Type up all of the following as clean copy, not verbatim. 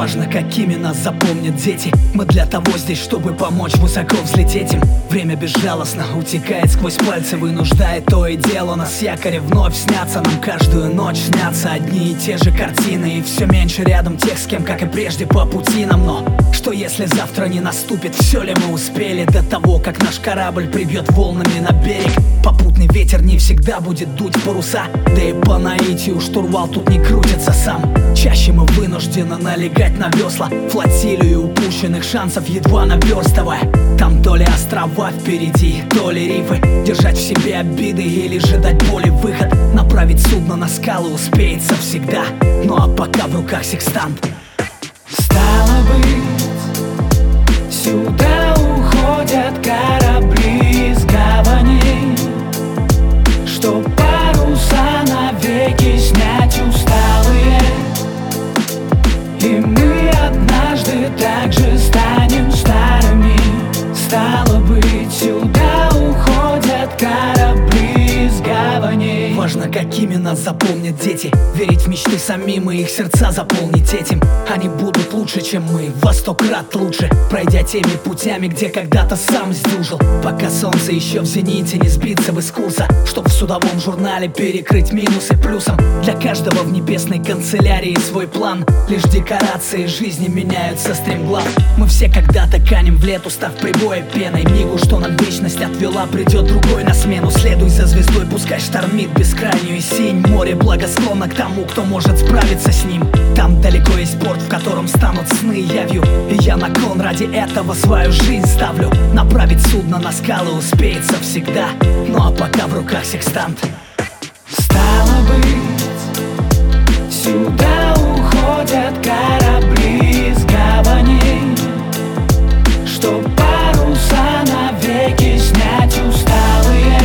Важно, какими нас запомнят дети. Мы для того здесь, чтобы помочь высоко взлететь им. Время безжалостно утекает сквозь пальцы, вынуждает то и дело нас с якоря вновь снятся. Нам каждую ночь снятся одни и те же картины, и все меньше рядом тех, с кем, как и прежде, по пути нам. Но что если завтра не наступит? Все ли мы успели до того, как наш корабль прибьет волнами на берег? Попутный ветер не всегда будет дуть в паруса, да и по наитию штурвал тут не крутится сам. Чаще мы вынуждены налегать на весла, флотилию упущенных шансов едва наверстывая. Там то ли острова впереди, то ли рифы. Держать в себе обиды или же дать боли выход. Направить судно на скалы успеется всегда. Ну а пока в руках секстант. Стало быть, сюда уходят корабли из гавани, что паруса навеки снять усталые. И мы однажды также станем старыми. Стало быть, сюда уходят корабли из гавани. Важно, какими нас запомнят дети. Верить в мечты самим и их сердца заполнить этим. Они будут лучше, чем мы, во 100 крат лучше, пройдя теми путями, где когда-то сам сдюжил. Пока солнце еще в зените, не сбиться бы с курса, чтоб в судовом журнале перекрыть минусы плюсом. Для каждого в небесной канцелярии свой план. Лишь декорации жизни меняются стремглав. Мы все когда-то канем в лету, став прибоя пеной. Мигу, что нам вечность отвела, придет другой на смену. Следуй за звездой, пускай штормит бескрайнюю синь. Море благосклонно к тому, кто может справиться с ним. Там далеко есть порт, в котором станут сны явью. И я на кон ради этого свою жизнь ставлю. Направить судно на скалы успеется всегда. Ну а пока в руках секстант. Стало быть, сюда уходят корабли из гавани, что паруса навеки снять усталые.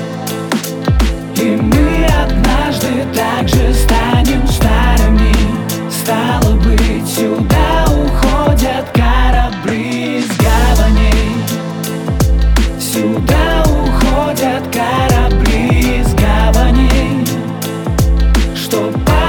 И мы однажды также станем старыми. Стало быть, сюда уходят корабли из гавани, сюда уходят корабли из гавани, что